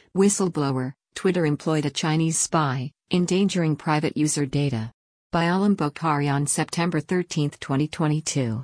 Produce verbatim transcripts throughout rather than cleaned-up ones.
Whistleblower: Twitter employed a Chinese spy, endangering private user data. By Alam Bokhari on September thirteenth, twenty twenty-two.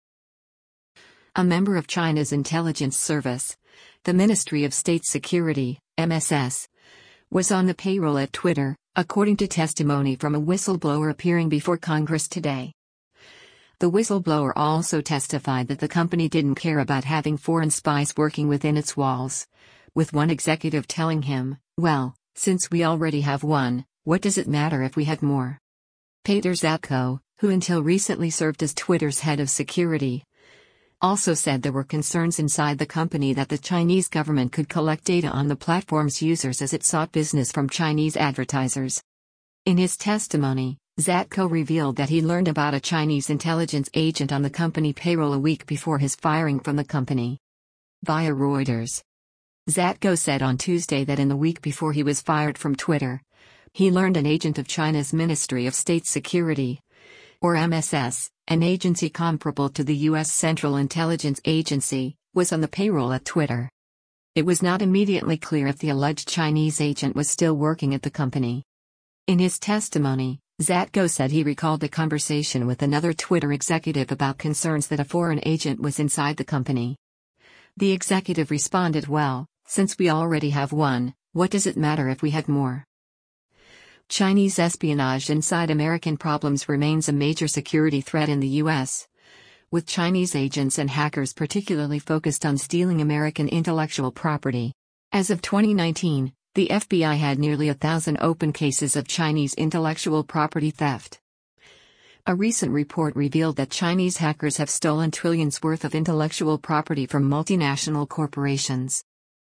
A member of China's intelligence service, the Ministry of State Security, M S S, was on the payroll at Twitter, according to testimony from a whistleblower appearing before Congress today. The whistleblower also testified that the company didn't care about having foreign spies working within its walls, with one executive telling him, "Well, since we already have one, what does it matter if we had more?" Peter Zatko, who until recently served as Twitter's head of security, also said there were concerns inside the company that the Chinese government could collect data on the platform's users as it sought business from Chinese advertisers. In his testimony, Zatko revealed that he learned about a Chinese intelligence agent on the company payroll a week before his firing from the company. Via Reuters, Zatko said on Tuesday that in the week before he was fired from Twitter, he learned an agent of China's Ministry of State Security, or M S S, an agency comparable to the U S Central Intelligence Agency, was on the payroll at Twitter. It was not immediately clear if the alleged Chinese agent was still working at the company. In his testimony, Zatko said he recalled a conversation with another Twitter executive about concerns that a foreign agent was inside the company. The executive responded, "Well, since we already have one, what does it matter if we had more?" Chinese espionage inside American problems remains a major security threat in the U S, with Chinese agents and hackers particularly focused on stealing American intellectual property. As of twenty nineteen, the F B I had nearly a thousand open cases of Chinese intellectual property theft. A recent report revealed that Chinese hackers have stolen trillions worth of intellectual property from multinational corporations.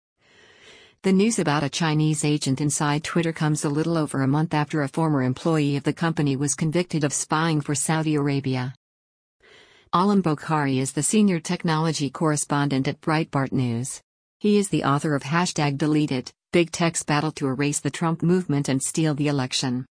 The news about a Chinese agent inside Twitter comes a little over a month after a former employee of the company was convicted of spying for Saudi Arabia. Alam Bokhari is the senior technology correspondent at Breitbart News. He is the author of Hashtag Delete It, Big Tech's Battle to Erase the Trump Movement and Steal the Election.